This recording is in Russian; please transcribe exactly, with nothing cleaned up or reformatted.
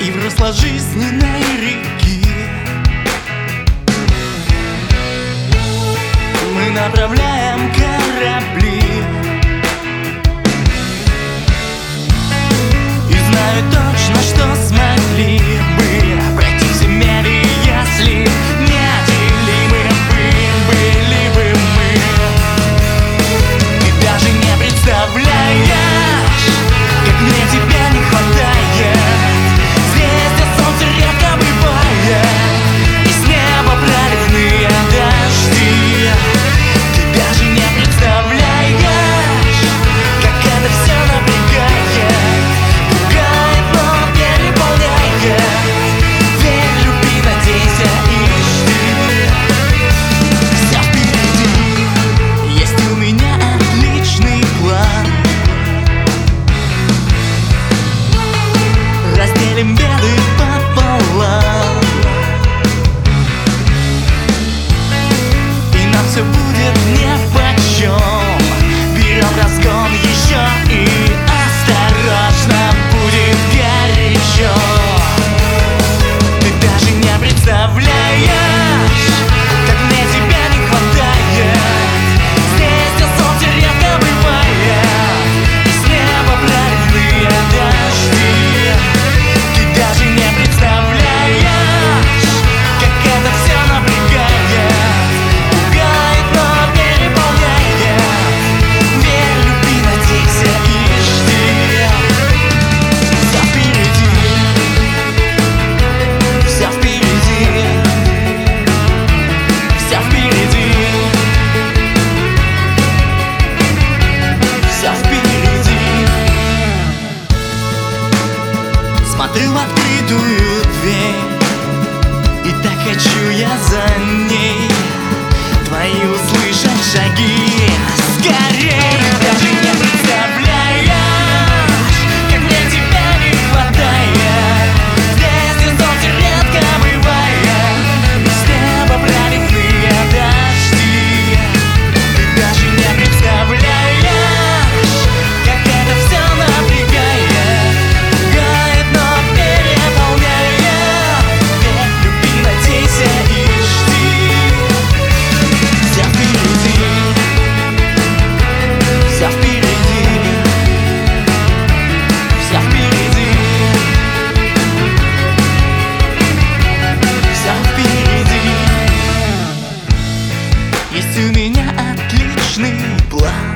и в русло жизненной реки мы направляем корабли. И знаю точно, что смогли бы пройти земли, если неделимы были бы мы. Ты даже не представляешь, как мне тебя не хватает. Здесь, где солнце редко бывает, и с неба проливные дожди. Ты даже не представляешь, как это все напрягает, пугает, но переполняет. Верь, люби, надейся и жди. Все впереди, есть у меня отличный план. Разделим беды пополам, и нам все будет нипочем. Берем разгон еще и осторожно, будет горячо. Ты даже не представляешь, как мне тебя не хватает. Здесь, где солнце редко бывает, и с неба проливные дожди. Ты даже не представляешь, как это все напрягает, пугает, но переполняет. Верь, люби, надейся и жди. Все впереди, все впереди, все впереди, все впереди. Смотрю в открытую дверь, и так хочу я за ней твои услышать шаги. Скорей, даже не представляешь, как мне тебя не хватает. Здесь, где солнце редко бывает, и с неба проливные дожди. Ты даже не представляешь, как это все напрягает, пугает, но переполняет. Верь, люби, надейся и жди. Все впереди, все впереди, все впереди, все впереди. Есть у меня отличный план.